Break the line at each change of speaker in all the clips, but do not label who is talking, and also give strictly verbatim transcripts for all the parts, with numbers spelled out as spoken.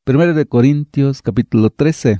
Primera de Corintios capítulo trece.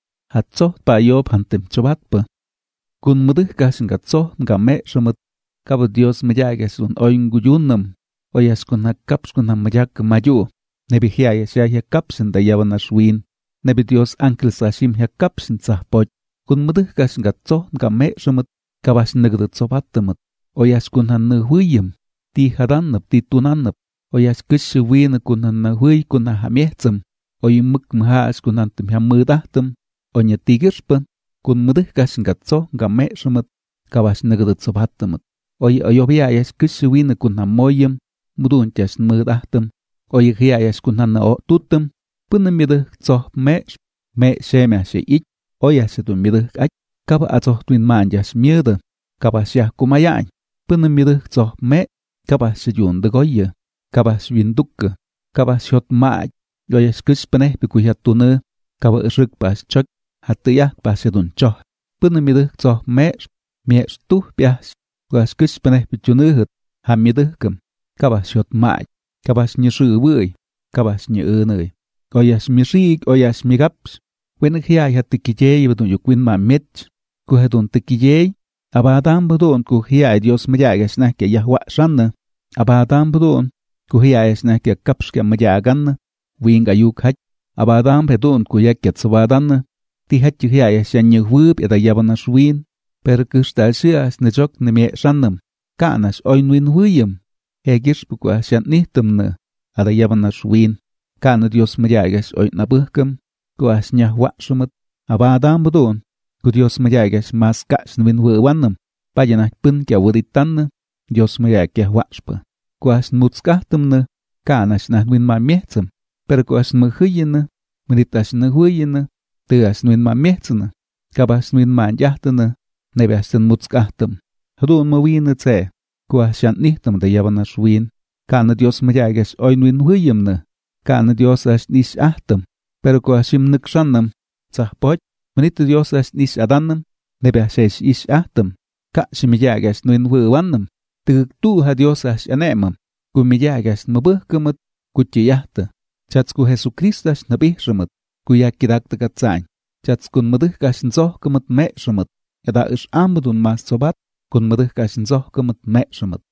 Hatso pa yob hantem chobatpa. Kun mudih kashin gatso game shamat. Kaba Dios mayagas un oin guyunam. Oyas kun hakaps kun hamayak mayu. Nebi hiayas ya hakapsin da yavan ashwin. Nebi Dios ankel sashim hakapsin sahpoch. Kun mudih kashin gatso game shamat. Kabas nagdat sobattamat. Oyas kun han huyim. Ti hadanap ti tunanap. Oyas kishi win kun han huy kun hamietsam. Oy muk mahas kun antum hamudahtum. Onya tigirspan. Kun mudih kashin gatso game shamat. Kabas nagdat sobattamat. Oy oyobiayas kishi win kun hamoyim. Mudun jas mudahtum. Oy hiayas kun han o tutum. Punamidah tsoh mesh. Me shemya she ich. Oyas etun midah ach. Kaba atsoh twin man jas mieda. Kaba syah kumayan. Punamidah tsoh me. Kaba syun de goya. Kaba syun dukka. Kaba syot maaj. Oyas kish paneh pikuyat tunne. Kaba isrik pas chok. Hatiyah pas etun choh. Punamidah tsoh mesh. Mesh tuh pias. Oyas kish paneh pichunuhut. Hamidah kam. Kaba syot maaj. Kaba snyeshu buy. Kaba snyunay. Oyas misig. Oyas migaps. When hiay hatikijay batun yukwin ma mitch. Kuhetun tikijay. Abadam badun kuhiay Dios mayagas na kya yahwa shanna. Abadam badun kuhiayas na kya kaps kya mayagan. Winga yuk hach. Abadam badun kuyak kya tsabadan. Ti hach hiayas yan yuhwib yada yaban ashwin. Per kustal siyas na jok na mye shannam. Kaanas oinwin huyam. Hegish bukwa syan nihtam na. Ada yaban ashwin. Kaana Dios mayagas oin nabuhkam. Kuas nyahwa shumat. Abadam badun. Ku Dios mayagas mas kas nwin huwanam. Payanak pun kya wuritan. Dios mayag kya wachpa. Kuas mutskahtam na. Kaanas na nwin ma mehtsam. Pero kuas mahuyin. Menitas na huyin. Tuas nwin ma mehtsana. Kabas nwin ma anjahtana. Nebiastan mutskahtam. Hadun mawin tse. Kuas syant nihtam da yaban ashwin. Kaana Dios mayagas oy nwin huyim na. Kaana Dios as nis ahtam. Pero kuas sim nikshanam. Sahpoch. Manito Dios as nis adanam. Nebiases is ahtam. Ka simiyagas nwin huwanam. Tug tu ha Dios as anemam. Kumiyagas mabuhkamat. Kuchiyahta. Chats ku Jesucristas nabihshamat. Kuyakidakta katsain. Chats kun maduhkas nzohkamat me'shamat. Yada ish amadun mas sobat. Kun maduhkas nzohkamat me'shamat.